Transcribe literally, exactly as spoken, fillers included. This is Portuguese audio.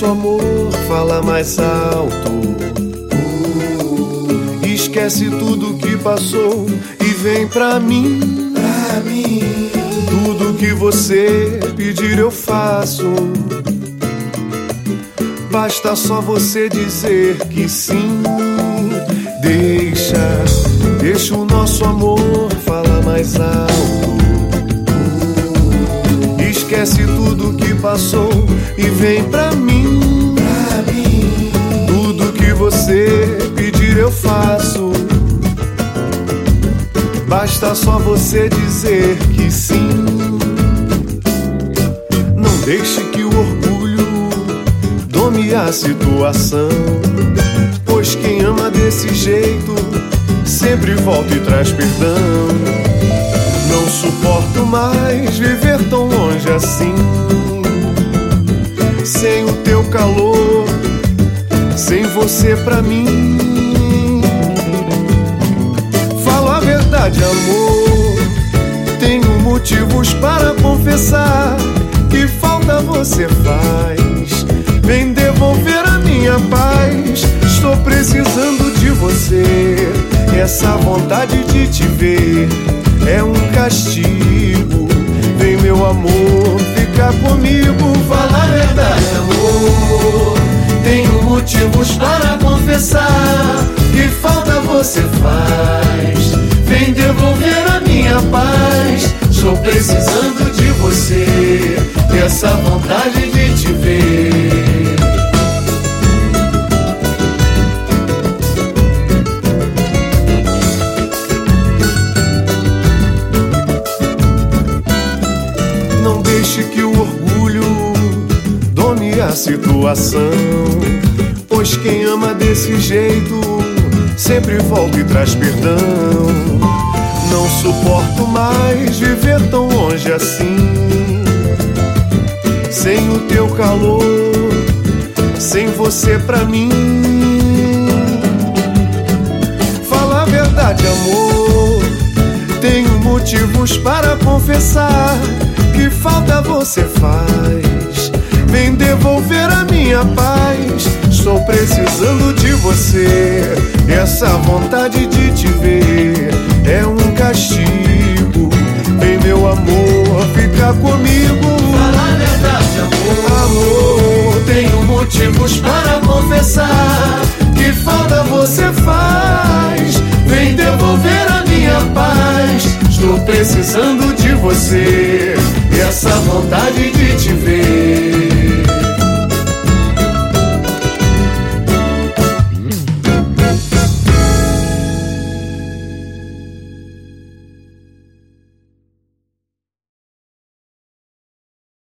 amor fala mais alto. Esquece tudo que passou e vem pra mim, pra mim. Tudo que você pedir eu faço. Basta só você dizer que sim. Deixa, deixa o nosso amor falar mais alto. Esquece tudo que passou e vem pra mim, pra mim. Tudo que você pedir eu faço. Basta só você dizer que sim. Não deixe que o orgulho tome a situação, pois quem ama desse jeito sempre volta e traz perdão. Não suporto mais viver tão longe assim, sem o teu calor, sem você pra mim. Falo a verdade, amor, tenho motivos para confessar. Que falta você faz, vem devolver a minha paz. Estou precisando de você, essa vontade de te ver é um castigo. Vem meu amor, fica comigo. Fala a verdade, amor, tenho motivos para confessar. Que falta você faz, vem devolver a minha paz. Estou precisando de você, essa vontade de te ver. Não deixe que o orgulho tome a situação, pois quem ama desse jeito sempre volta e traz perdão. Não suporto mais viver tão longe assim, sem o teu calor, sem você pra mim. Fala a verdade, amor, tenho motivos para confessar. Que falta você faz, vem devolver a minha paz. Estou precisando de você, essa vontade de te ver é um castigo. Vem meu amor, fica comigo. Fala a verdade, amor, amor, tenho motivos para confessar. Que falta você faz, vem devolver a minha paz. Estou precisando de você, essa vontade de te ver.